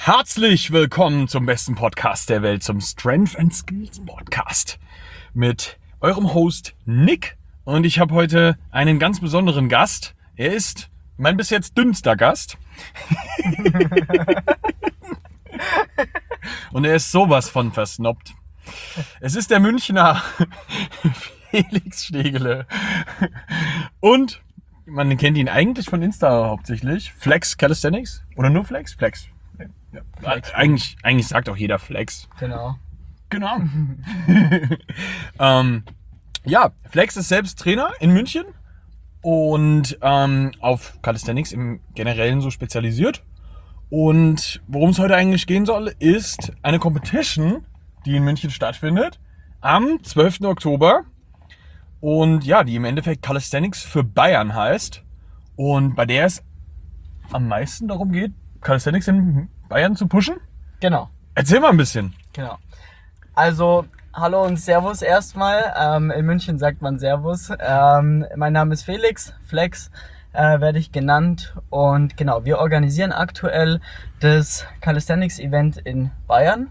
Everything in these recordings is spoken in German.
Herzlich willkommen zum besten Podcast der Welt, zum Strength and Skills Podcast mit eurem Host Nick. Und ich habe heute einen ganz besonderen Gast. Er ist mein bis jetzt dünnster Gast. Und er ist sowas von versnobbt. Es ist der Münchner Felix Stegele. Und man kennt ihn eigentlich von Insta hauptsächlich. Flex Calisthenics? Oder nur Flex? Flex. Ja. Flex. Eigentlich sagt auch jeder Flex. Genau. Ja, Flex ist selbst Trainer in München und auf Calisthenics im Generellen so spezialisiert. Und worum es heute eigentlich gehen soll, ist eine Competition, die in München stattfindet am 12. Oktober. Und ja, die im Endeffekt Calisthenics für Bayern heißt. Und bei der es am meisten darum geht, Calisthenics in Bayern zu pushen. Genau. Erzähl mal ein bisschen. Genau. Also, hallo und Servus erstmal. In München sagt man Servus. Mein Name ist Felix, Flex werde ich genannt. Und genau, wir organisieren aktuell das Calisthenics-Event in Bayern.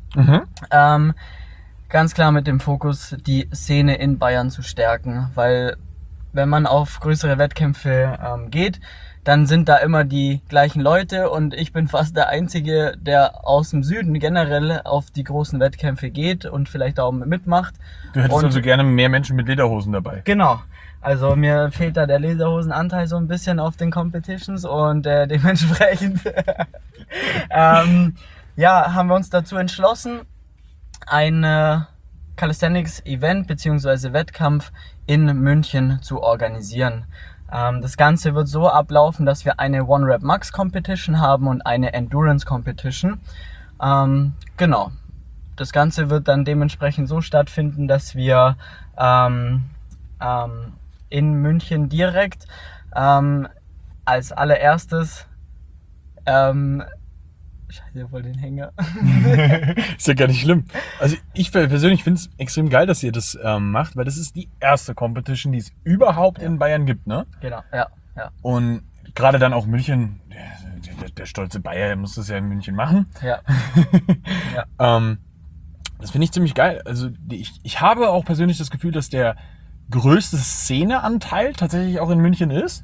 Ganz klar mit dem Fokus, die Szene in Bayern zu stärken. Weil wenn man auf größere Wettkämpfe geht, dann sind da immer die gleichen Leute und ich bin fast der Einzige, der aus dem Süden generell auf die großen Wettkämpfe geht und vielleicht auch mitmacht. Du hättest also gerne mehr Menschen mit Lederhosen dabei. Genau. Also mir fehlt da der Lederhosenanteil so ein bisschen auf den Competitions und dementsprechend haben wir uns dazu entschlossen, ein Calisthenics-Event bzw. Wettkampf in München zu organisieren. Das Ganze wird so ablaufen, dass wir eine One-Rep-Max-Competition haben und eine Endurance-Competition. Genau. Das Ganze wird dann dementsprechend so stattfinden, dass wir in München direkt als allererstes Scheiße, voll den Hänger. Ist ja gar nicht schlimm. Also ich persönlich finde es extrem geil, dass ihr das macht, weil das ist die erste Competition, die es überhaupt in Bayern gibt, ne? Genau, ja. Und gerade dann auch München, der stolze Bayer muss das ja in München machen. Ja. Das finde ich ziemlich geil. Also ich habe auch persönlich das Gefühl, dass der größte Szeneanteil tatsächlich auch in München ist.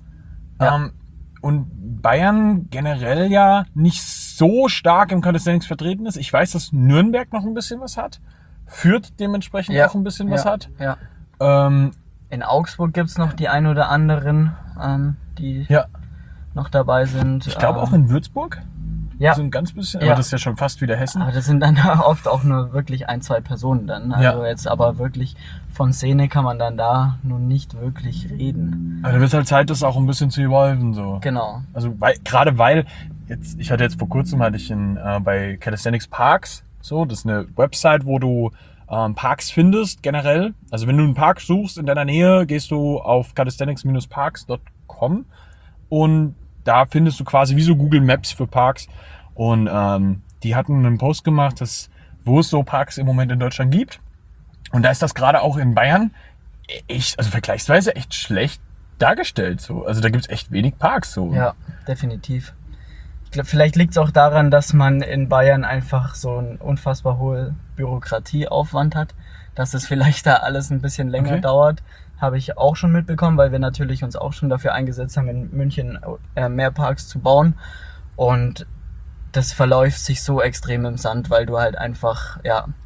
Ja. Und Bayern generell ja nicht so stark im Calisthenics vertreten ist. Ich weiß, dass Nürnberg noch ein bisschen was hat. Fürth dementsprechend auch ein bisschen was hat. Ja. Ähm, In Augsburg gibt es noch die ein oder anderen, die noch dabei sind. Ich glaube auch in Würzburg. Ja. So ein ganz bisschen, Ja. aber das ist ja schon fast wieder Hessen. Aber das sind dann oft auch nur wirklich 1-2 Personen dann. Also jetzt aber wirklich von Szene kann man dann da nun nicht wirklich reden. Aber da wird halt Zeit, das auch ein bisschen zu evolven, so. Genau. Also weil ich hatte jetzt vor kurzem bei Calisthenics Parks, so, das ist eine Website, wo du Parks findest generell. Also wenn du einen Park suchst in deiner Nähe, gehst du auf calisthenics-parks.com und da findest du quasi wie so Google Maps für Parks. Und die hatten einen Post gemacht, wo es so Parks im Moment in Deutschland gibt. Und da ist das gerade auch in Bayern vergleichsweise echt schlecht dargestellt. So. Also da gibt es echt wenig Parks. So. Ja, definitiv. Ich glaube, vielleicht liegt es auch daran, dass man in Bayern einfach so einen unfassbar hohen Bürokratieaufwand hat, dass es vielleicht da alles ein bisschen länger dauert. Habe ich auch schon mitbekommen, weil wir natürlich uns auch schon dafür eingesetzt haben, in München mehr Parks zu bauen. Und das verläuft sich so extrem im Sand, weil du halt einfach,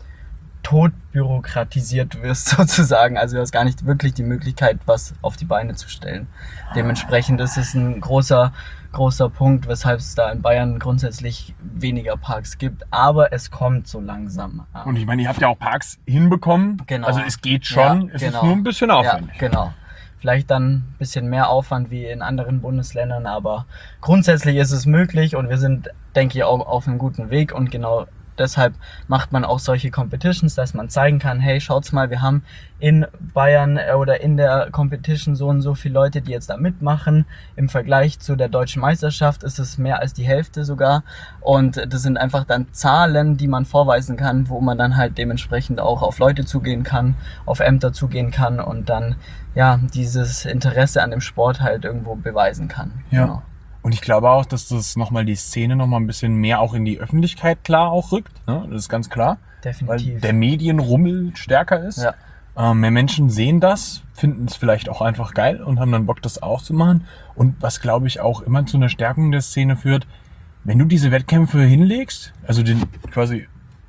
tot bürokratisiert wirst sozusagen. Also du hast gar nicht wirklich die Möglichkeit, was auf die Beine zu stellen. Dementsprechend ist es ein großer Punkt, weshalb es da in Bayern grundsätzlich weniger Parks gibt. Aber es kommt so langsam. Und ich meine, ihr habt ja auch Parks hinbekommen. Genau. Also es geht schon, es ist nur ein bisschen aufwendig. Ja, genau. Vielleicht dann ein bisschen mehr Aufwand wie in anderen Bundesländern, aber grundsätzlich ist es möglich und wir sind, denke ich, auch auf einem guten Weg und genau deshalb macht man auch solche Competitions, dass man zeigen kann, hey, schaut's mal, wir haben in Bayern oder in der Competition so und so viele Leute, die jetzt da mitmachen. Im Vergleich zu der deutschen Meisterschaft ist es mehr als die Hälfte sogar. Und das sind einfach dann Zahlen, die man vorweisen kann, wo man dann halt dementsprechend auch auf Leute zugehen kann, auf Ämter zugehen kann und dann dieses Interesse an dem Sport halt irgendwo beweisen kann. Ja. Genau. Und ich glaube auch, dass das nochmal die Szene nochmal ein bisschen mehr auch in die Öffentlichkeit klar auch rückt. Ne? Das ist ganz klar. Definitiv. Weil der Medienrummel stärker ist. Ja. Mehr Menschen sehen das, finden es vielleicht auch einfach geil und haben dann Bock, das auch zu machen. Und was, glaube ich, auch immer zu einer Stärkung der Szene führt, wenn du diese Wettkämpfe hinlegst, also den quasi...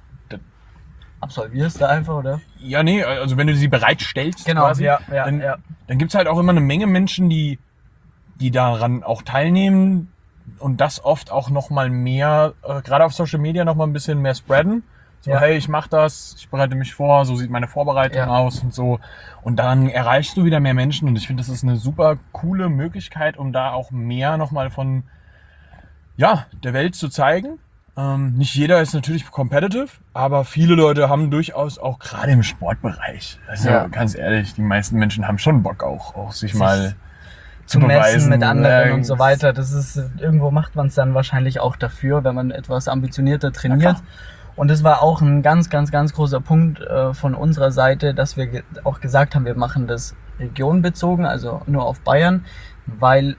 Absolvierst du einfach, oder? Ja, nee, also wenn du sie bereitstellst, Genau, quasi, dann gibt es halt auch immer eine Menge Menschen, die daran auch teilnehmen und das oft auch nochmal mehr, gerade auf Social Media nochmal ein bisschen mehr spreaden. So, hey, ich mache das, ich bereite mich vor, so sieht meine Vorbereitung aus und so. Und dann erreichst du wieder mehr Menschen und ich finde, das ist eine super coole Möglichkeit, um da auch mehr nochmal von der Welt zu zeigen. Nicht jeder ist natürlich competitive, aber viele Leute haben durchaus auch gerade im Sportbereich, also ganz ehrlich, die meisten Menschen haben schon Bock auch sich mal zu messen beweisen, mit anderen und so weiter. Das ist, irgendwo macht man es dann wahrscheinlich auch dafür, wenn man etwas ambitionierter trainiert. Und das war auch ein ganz, ganz, ganz großer Punkt von unserer Seite, dass wir auch gesagt haben, wir machen das regionbezogen, also nur auf Bayern, weil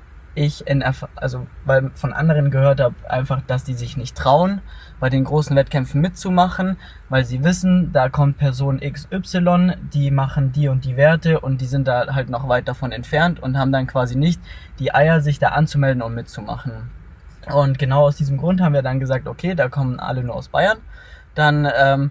weil von anderen gehört habe, einfach, dass die sich nicht trauen, bei den großen Wettkämpfen mitzumachen, weil sie wissen, da kommt Person XY, die machen die und die Werte und die sind da halt noch weit davon entfernt und haben dann quasi nicht die Eier, sich da anzumelden und mitzumachen. Und genau aus diesem Grund haben wir dann gesagt, okay, da kommen alle nur aus Bayern. Dann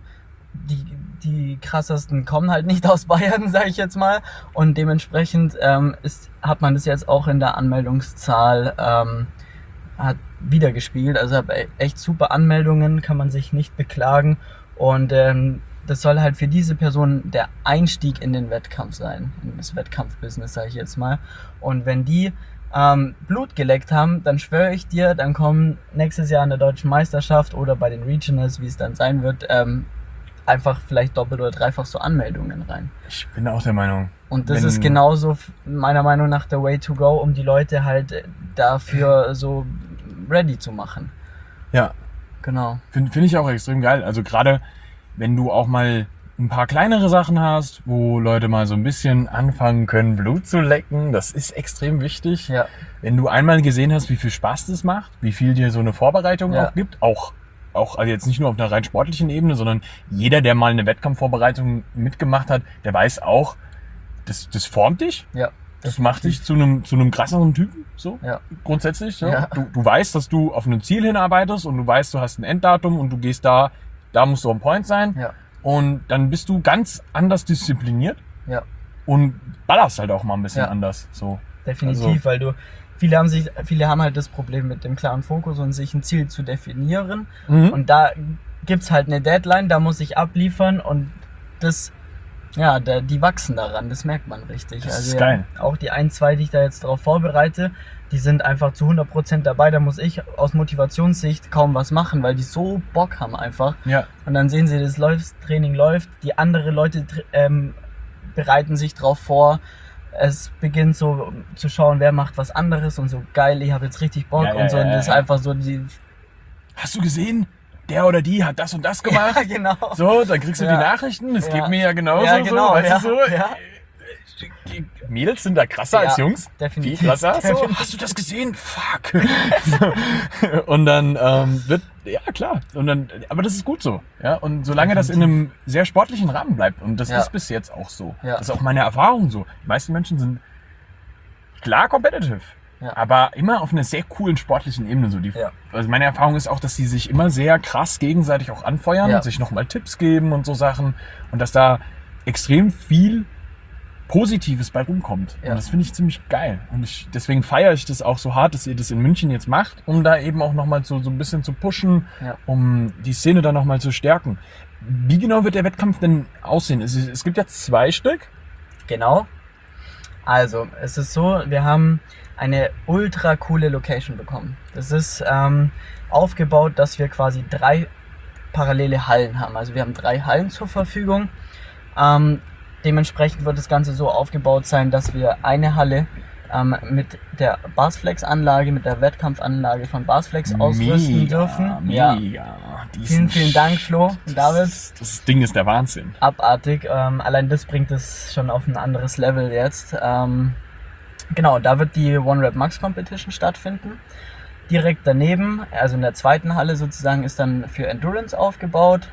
die krassesten kommen halt nicht aus Bayern, sage ich jetzt mal. Und dementsprechend hat man das jetzt auch in der Anmeldungszahl hat wiedergespiegelt. Also echt super Anmeldungen, kann man sich nicht beklagen. Und das soll halt für diese Person der Einstieg in den Wettkampf sein, in das Wettkampfbusiness, sage ich jetzt mal. Und wenn die Blut geleckt haben, dann schwöre ich dir, dann kommen nächstes Jahr in der Deutschen Meisterschaft oder bei den Regionals, wie es dann sein wird, einfach vielleicht doppelt oder dreifach so Anmeldungen rein. Ich bin auch der Meinung. Und das ist genauso meiner Meinung nach der Way to go, um die Leute halt dafür so ready zu machen. Ja. Genau. Find ich auch extrem geil. Also gerade wenn du auch mal ein paar kleinere Sachen hast, wo Leute mal so ein bisschen anfangen können, Blut zu lecken, das ist extrem wichtig. Ja. Wenn du einmal gesehen hast, wie viel Spaß das macht, wie viel dir so eine Vorbereitung auch gibt, auch also jetzt nicht nur auf einer rein sportlichen Ebene, sondern jeder, der mal eine Wettkampfvorbereitung mitgemacht hat, der weiß auch, das formt dich. Ja. Das macht dich zu einem krasseren Typen, so grundsätzlich. So. Ja. Du weißt, dass du auf ein Ziel hinarbeitest und du weißt, du hast ein Enddatum und du gehst da musst du on point sein. Ja. Und dann bist du ganz anders diszipliniert und ballerst halt auch mal ein bisschen anders. So. Definitiv, also, weil viele haben halt das Problem mit dem klaren Fokus und sich ein Ziel zu definieren. Und da gibt's halt eine Deadline, da muss ich abliefern und die wachsen daran, das merkt man richtig. Das ist geil. Auch die 1, 2, die ich da jetzt darauf vorbereite, die sind einfach zu 100% dabei. Da muss ich aus Motivationssicht kaum was machen, weil die so Bock haben einfach. Ja. Und dann sehen sie, das Training läuft, die andere Leute bereiten sich drauf vor. Es beginnt so zu schauen, wer macht was anderes und so geil, ich habe jetzt richtig Bock und so. Und das ist einfach so die... Hast du gesehen? Der oder die hat das und das gemacht. Ja, genau. So, dann kriegst du die Nachrichten. Das geht mir ja genauso. Ja, genau. So, weißt du so? Ja. Die Mädels sind da krasser als Jungs. Definitiv. Viel krasser. So, hast du das gesehen? Fuck. So. Und dann klar. Und dann, aber das ist gut so. Ja? Und solange das in einem sehr sportlichen Rahmen bleibt, und das ist bis jetzt auch so. Ja. Das ist auch meine Erfahrung so. Die meisten Menschen sind klar competitive. Ja. Aber immer auf einer sehr coolen sportlichen Ebene. So. Also meine Erfahrung ist auch, dass die sich immer sehr krass gegenseitig auch anfeuern, sich nochmal Tipps geben und so Sachen. Und dass da extrem viel Positives bei rumkommt. Ja. Und das finde ich ziemlich geil. Und deswegen feiere ich das auch so hart, dass ihr das in München jetzt macht, um da eben auch nochmal so ein bisschen zu pushen, um die Szene da nochmal zu stärken. Wie genau wird der Wettkampf denn aussehen? Es gibt ja 2 Stück. Genau. Also, es ist so, wir haben eine ultra coole Location bekommen. Das ist aufgebaut, dass wir quasi 3 parallele Hallen haben. Also wir haben 3 Hallen zur Verfügung. Dementsprechend wird das Ganze so aufgebaut sein, dass wir eine Halle mit der Barsflex-Anlage, mit der Wettkampfanlage von Barsflex ausrüsten dürfen. Mega. Vielen Dank, Flo und David. Das Ding ist der Wahnsinn. Abartig. Allein das bringt es schon auf ein anderes Level jetzt. Genau, da wird die One Rep Max Competition stattfinden. direkt daneben, also in der zweiten Halle sozusagen, ist dann für Endurance aufgebaut.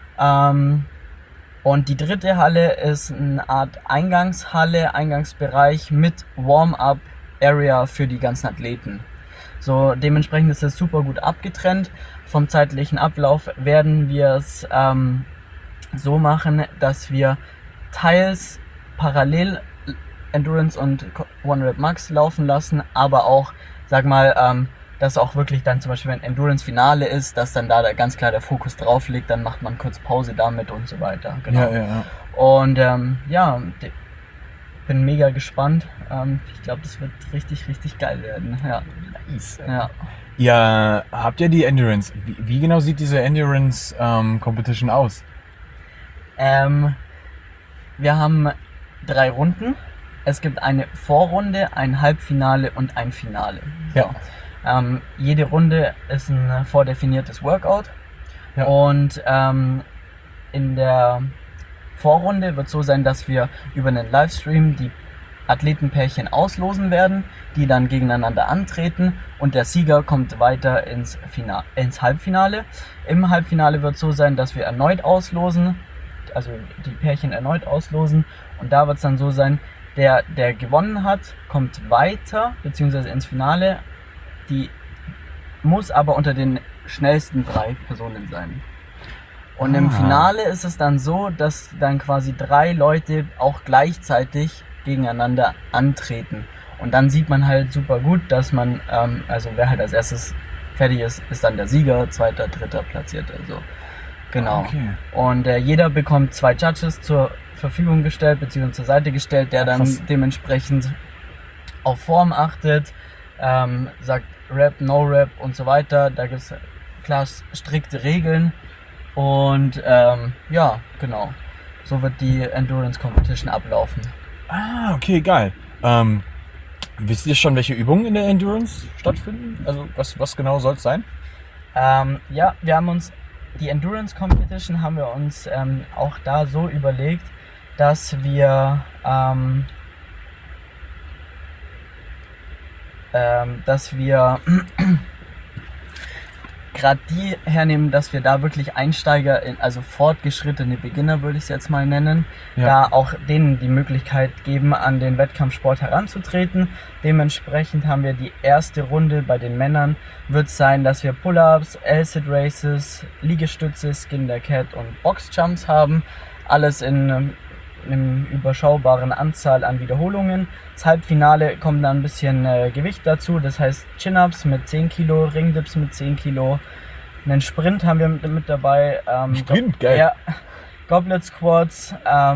Und die dritte Halle ist eine Art Eingangsbereich mit Warm-up-Area für die ganzen Athleten. So, dementsprechend ist es super gut abgetrennt. Vom zeitlichen Ablauf werden wir es so machen, dass wir teils parallel Endurance und One Rep Max laufen lassen, aber auch, sag mal, dass auch wirklich dann zum Beispiel, wenn Endurance-Finale ist, dass dann da ganz klar der Fokus drauf liegt, dann macht man kurz Pause damit und so weiter. Genau. Ja. Und bin mega gespannt. Ich glaube, das wird richtig, richtig geil werden. Ja. Nice. Ja. Ihr habt ja die Endurance. Wie genau sieht diese Endurance Competition aus? Wir haben 3 Runden. Es gibt eine Vorrunde, ein Halbfinale und ein Finale. Ja. Jede Runde ist ein vordefiniertes Workout. Ja. Und in der Vorrunde wird so sein, dass wir über einen Livestream die Athletenpärchen auslosen werden, die dann gegeneinander antreten und der Sieger kommt weiter ins Halbfinale. Im Halbfinale wird so sein, dass wir erneut auslosen, also die Pärchen erneut auslosen, und da wird es dann so sein, der gewonnen hat, kommt weiter, beziehungsweise ins Finale. Die muss aber unter den schnellsten 3 Personen sein. Und im Finale ist es dann so, dass dann quasi 3 Leute auch gleichzeitig gegeneinander antreten. Und dann sieht man halt super gut, dass man, also wer halt als erstes fertig ist, ist dann der Sieger, zweiter, dritter platziert. Also genau. Okay. Und jeder bekommt 2 Judges zur Verfügung gestellt, beziehungsweise zur Seite gestellt, der dann dementsprechend auf Form achtet, sagt Rap, No Rap und so weiter. Da gibt es klar strikte Regeln. Und ja, genau. So wird die Endurance Competition ablaufen. Ah, okay, geil. Wisst ihr schon, welche Übungen in der Endurance stattfinden? Also was genau soll es sein? Ja, wir haben uns die Endurance Competition haben wir uns auch da so überlegt, dass wir gerade die hernehmen, dass wir da wirklich Einsteiger, also fortgeschrittene Beginner würde ich es jetzt mal nennen, da auch denen die Möglichkeit geben, an den Wettkampfsport heranzutreten. Dementsprechend haben wir die erste Runde bei den Männern, wird sein, dass wir Pull-Ups, L-Sit Races, Liegestütze, Skin the Cat und Box-Jumps haben. Alles in einer überschaubaren Anzahl an Wiederholungen. Das Halbfinale kommt dann ein bisschen Gewicht dazu, das heißt Chin-Ups mit 10 Kilo, Ringdips mit 10 Kilo, einen Sprint haben wir mit dabei. Sprint, geil. Ja, Goblet Squats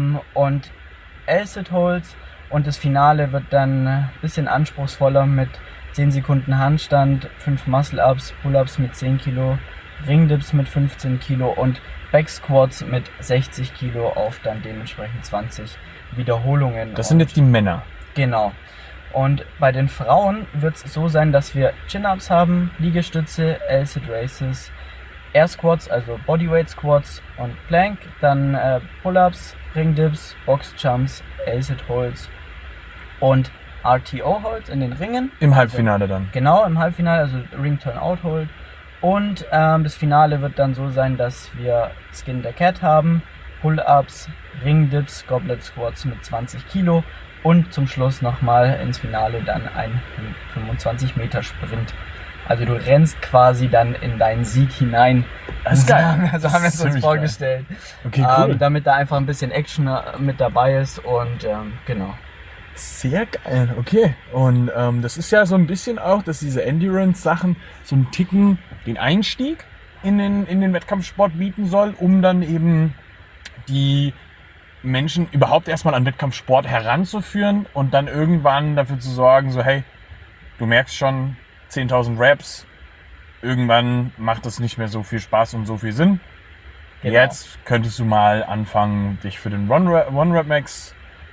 und L-Sit Holds, und das Finale wird dann ein bisschen anspruchsvoller mit 10 Sekunden Handstand, 5 Muscle-Ups, Pull-Ups mit 10 Kilo, Ringdips mit 15 Kilo und Back Squats mit 60 Kilo auf dann dementsprechend 20 Wiederholungen. Das sind jetzt die Männer. Genau. Und bei den Frauen wird es so sein, dass wir Chin-Ups haben, Liegestütze, L-Sit Races, Air Squats, also Bodyweight Squats und Plank, dann Pull-Ups, Ringdips, Box Jumps, L-Sit Holds und RTO Holds in den Ringen. Im Halbfinale dann. Genau, im Halbfinale, also Ring Turn Out Hold. Und das Finale wird dann so sein, dass wir Skin the Cat haben, Pull-Ups, Ringdips, Goblet Squats mit 20 Kilo und zum Schluss nochmal ins Finale dann ein 25 Meter Sprint. Also du rennst quasi dann in deinen Sieg hinein. Das ist geil. Also haben wir es uns vorgestellt. Okay, cool. Damit da einfach ein bisschen Action mit dabei ist und genau. Sehr geil, okay. Und das ist ja so ein bisschen auch, dass diese Endurance-Sachen so einen Ticken den Einstieg in den Wettkampfsport bieten soll, um dann eben die Menschen überhaupt erstmal an Wettkampfsport heranzuführen und dann irgendwann dafür zu sorgen, so hey, du merkst schon 10.000 Reps, irgendwann macht das nicht mehr so viel Spaß und so viel Sinn. Genau. Jetzt könntest du mal anfangen, dich für den One Rep Max.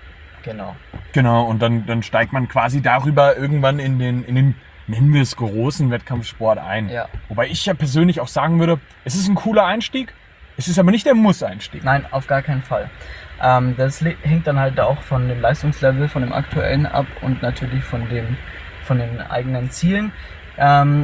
Genau, und dann steigt man quasi darüber irgendwann in den, nennen wir es, großen Wettkampfsport ein. Ja. Wobei ich ja persönlich auch sagen würde, es ist ein cooler Einstieg, es ist aber nicht der Muss-Einstieg. Nein, auf gar keinen Fall. Das hängt dann halt auch von dem Leistungslevel, von dem aktuellen ab und natürlich von den eigenen Zielen.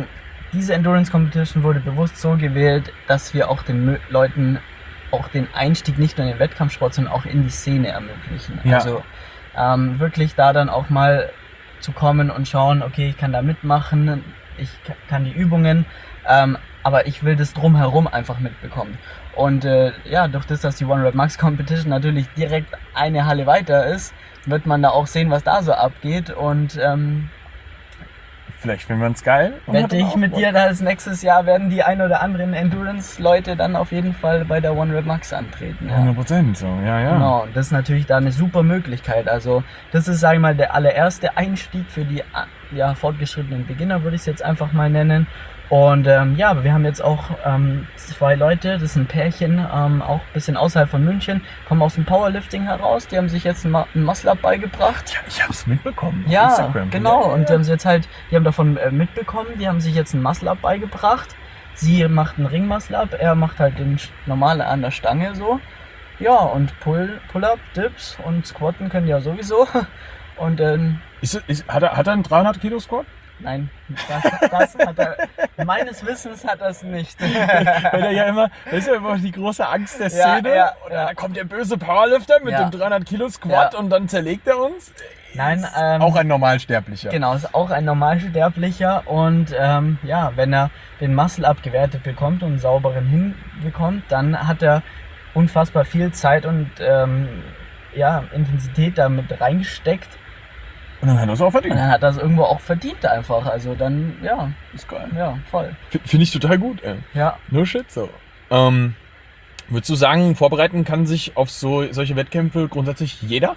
diese Endurance Competition wurde bewusst so gewählt, dass wir auch den Leuten auch den Einstieg nicht nur in den Wettkampfsport, sondern auch in die Szene ermöglichen. Ja. Also wirklich da dann auch mal zu kommen und schauen, okay, ich kann da mitmachen, ich kann die Übungen, aber ich will das drumherum einfach mitbekommen. Und durch das, dass die One Rep Max Competition natürlich direkt eine Halle weiter ist, wird man da auch sehen, was da so abgeht. Und vielleicht finden wir es geil. wette ich mit dir, dass nächstes Jahr werden die ein oder anderen Endurance-Leute dann auf jeden Fall bei der One Rep Max antreten. Ja. 100% so, ja. Genau, und das ist natürlich da eine super Möglichkeit. Also das ist, sage ich mal, der allererste Einstieg für die fortgeschrittenen Beginner, würde ich es jetzt einfach mal nennen. Und aber wir haben jetzt auch 2 Leute, das ist ein Pärchen, auch ein bisschen außerhalb von München, kommen aus dem Powerlifting heraus, die haben sich jetzt ein Muscle-Up beigebracht. Ja, ich habe es mitbekommen auf Ja, Instagram. genau, und die haben sie jetzt halt, die haben davon mitbekommen, die haben sich jetzt ein Muscle-Up beigebracht. Sie macht einen Ring-Muscle-Up, er macht halt den normale an der Stange so. Ja, und Pull-Up, Dips und Squatten können ja sowieso. Und Hat er einen 300 Kilo Squat? nein, das hat er, meines Wissens hat er es nicht. Weil das ist ja immer die große Angst der Szene. Ja, und dann kommt der böse Powerlifter mit dem 300 Kilo Squat und dann zerlegt er uns. Nein, auch ein Normalsterblicher. Genau, ist auch ein Normalsterblicher und wenn er den Muscle-Up gewertet bekommt und einen sauberen hinbekommt, dann hat er unfassbar viel Zeit und Intensität damit reingesteckt. Und dann hat er es auch verdient. Und dann hat er es irgendwo auch verdient einfach. Also dann, Ist geil. ja, voll. Finde ich total gut, ey. Ja. No shit, so. Würdest du sagen, vorbereiten kann sich auf solche Wettkämpfe grundsätzlich jeder?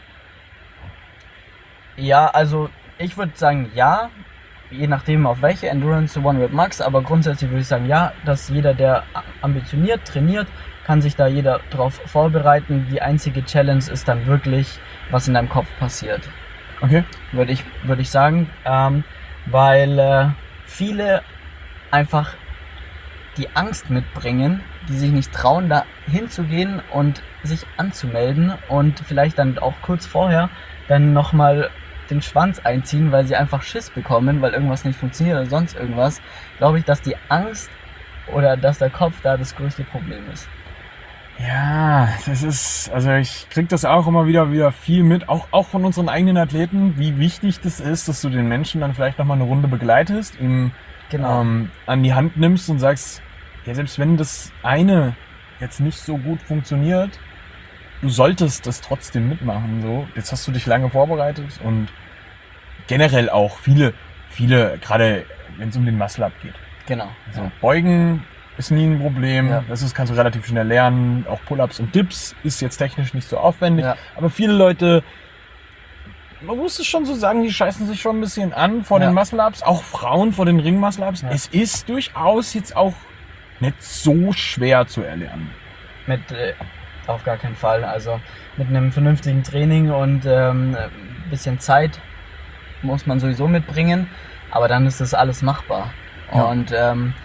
Ja, also ich würde sagen ja, je nachdem auf welche Endurance One Rep Max, aber grundsätzlich würde ich sagen ja, dass jeder, der ambitioniert, trainiert, kann sich da jeder drauf vorbereiten. Die einzige Challenge ist dann wirklich, was in deinem Kopf passiert. Okay. Würde ich sagen, weil viele einfach die Angst mitbringen, die sich nicht trauen, da hinzugehen und sich anzumelden und vielleicht dann auch kurz vorher dann nochmal den Schwanz einziehen, weil sie einfach Schiss bekommen, weil irgendwas nicht funktioniert oder sonst irgendwas. Glaube ich, dass die Angst oder dass der Kopf da das größte Problem ist. Ja, ich krieg das auch immer wieder viel mit, auch von unseren eigenen Athleten, wie wichtig das ist, dass du den Menschen dann vielleicht nochmal eine Runde begleitest, ihm an die Hand nimmst und sagst, ja, selbst wenn das eine jetzt nicht so gut funktioniert, du solltest das trotzdem mitmachen. So. Jetzt hast du dich lange vorbereitet und generell auch viele, gerade wenn es um den Muscle-Up geht. Genau. Also Beugen ist nie ein Problem, Ja. kannst du relativ schnell lernen. Auch Pull-Ups und Dips ist jetzt technisch nicht so aufwendig. Ja. Aber viele Leute, man muss es schon so sagen, die scheißen sich schon ein bisschen an vor den Muscle-Ups. Auch Frauen vor den Ring-Muscle-Ups. Ja. Es ist durchaus jetzt auch nicht so schwer zu erlernen. Auf gar keinen Fall. Also mit einem vernünftigen Training und ein bisschen Zeit muss man sowieso mitbringen. Aber dann ist das alles machbar. Ja. Und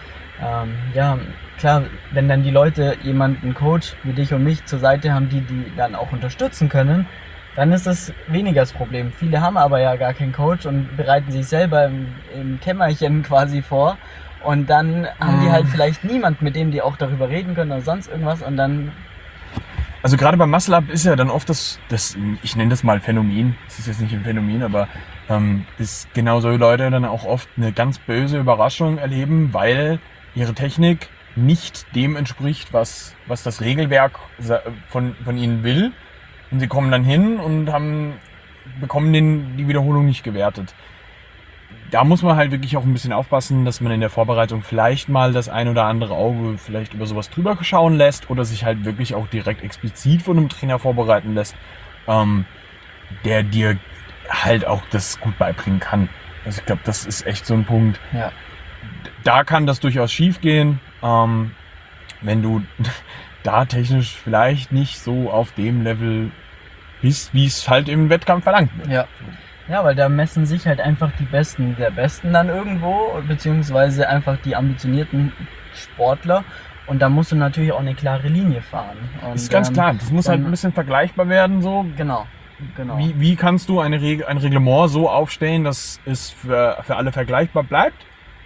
klar, wenn dann die Leute jemanden Coach wie dich und mich zur Seite haben, die dann auch unterstützen können, dann ist das weniger das Problem. Viele haben aber ja gar keinen Coach und bereiten sich selber im Kämmerchen quasi vor. Und dann haben die halt vielleicht niemand, mit dem die auch darüber reden können oder sonst irgendwas. Und dann... Also gerade beim Muscle-Up ist ja dann oft das, ich nenne das mal Phänomen, das ist jetzt nicht ein Phänomen, aber ist genau so Leute dann auch oft eine ganz böse Überraschung erleben, weil ihre Technik nicht dem entspricht, was das Regelwerk von ihnen will. Und sie kommen dann hin und bekommen die Wiederholung nicht gewertet. Da muss man halt wirklich auch ein bisschen aufpassen, dass man in der Vorbereitung vielleicht mal das ein oder andere Auge vielleicht über sowas drüber schauen lässt oder sich halt wirklich auch direkt explizit von einem Trainer vorbereiten lässt, der dir halt auch das gut beibringen kann. Also ich glaube, das ist echt so ein Punkt. Ja. Da kann das durchaus schief gehen, wenn du da technisch vielleicht nicht so auf dem Level bist, wie es halt im Wettkampf verlangt wird. Ja. Ja, weil da messen sich halt einfach die Besten der Besten dann irgendwo, beziehungsweise einfach die ambitionierten Sportler. Und da musst du natürlich auch eine klare Linie fahren. Und, Das ist ganz klar, das muss halt ein bisschen vergleichbar werden. So. Genau. Wie kannst du ein Reglement so aufstellen, dass es für alle vergleichbar bleibt?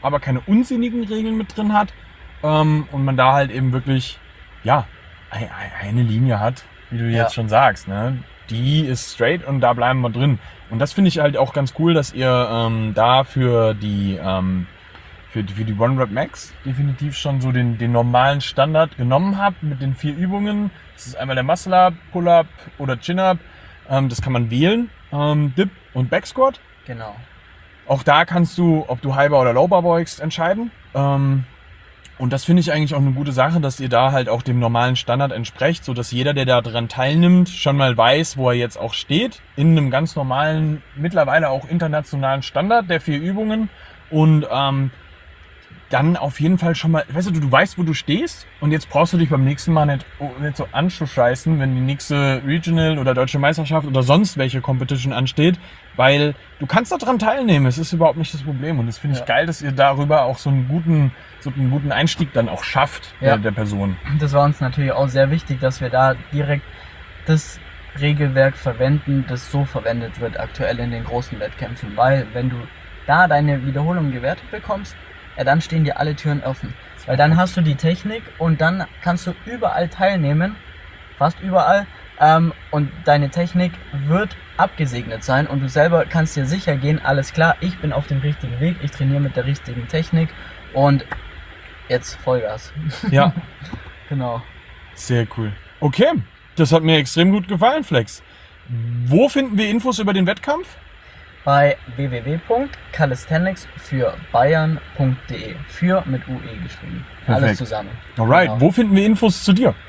aber keine unsinnigen Regeln mit drin hat. Und man da halt eben wirklich, ja, eine Linie hat, wie du jetzt schon sagst, ne? Die ist straight und da bleiben wir drin. Und das finde ich halt auch ganz cool, dass ihr da für die OneRep Max definitiv schon so den normalen Standard genommen habt mit den 4 Übungen. Das ist einmal der Muscle-Up, Pull-Up oder Chin-Up. Das kann man wählen. Dip und Backsquat. Genau. Auch da kannst du, ob du High Bar oder Low Bar beugst, entscheiden. Und das finde ich eigentlich auch eine gute Sache, dass ihr da halt auch dem normalen Standard entsprecht, so dass jeder, der da dran teilnimmt, schon mal weiß, wo er jetzt auch steht, in einem ganz normalen, mittlerweile auch internationalen Standard der 4 Übungen und dann auf jeden Fall schon mal, weißt du weißt, wo du stehst und jetzt brauchst du dich beim nächsten Mal nicht so anzuscheißen, wenn die nächste Regional oder Deutsche Meisterschaft oder sonst welche Competition ansteht, weil du kannst da dran teilnehmen, es ist überhaupt nicht das Problem und das finde ich geil, dass ihr darüber auch so einen guten Einstieg dann auch schafft der Person. Das war uns natürlich auch sehr wichtig, dass wir da direkt das Regelwerk verwenden, das so verwendet wird aktuell in den großen Wettkämpfen, weil wenn du da deine Wiederholung gewertet bekommst, dann stehen dir alle Türen offen. Weil dann hast du die Technik und dann kannst du überall teilnehmen, fast überall, und deine Technik wird abgesegnet sein und du selber kannst dir sicher gehen, alles klar, ich bin auf dem richtigen Weg, ich trainiere mit der richtigen Technik und jetzt Vollgas. Ja. Genau. Sehr cool. Okay, das hat mir extrem gut gefallen, Flex. Wo finden wir Infos über den Wettkampf? Bei www.calisthenics für Bayern.de. Für mit UE geschrieben. Perfekt. Alles zusammen. Alright, Genau. Wo finden wir Infos zu dir?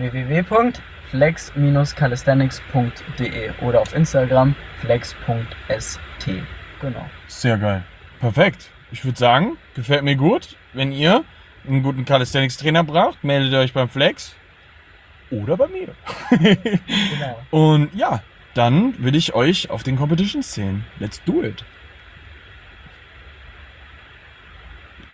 www.flex-calisthenics.de oder auf Instagram flex.st. Genau. Sehr geil. Perfekt. Ich würde sagen, gefällt mir gut. Wenn ihr einen guten Calisthenics-Trainer braucht, meldet euch beim Flex oder bei mir. Genau. Und ja, dann will ich euch auf den Competitions zählen. Let's do it.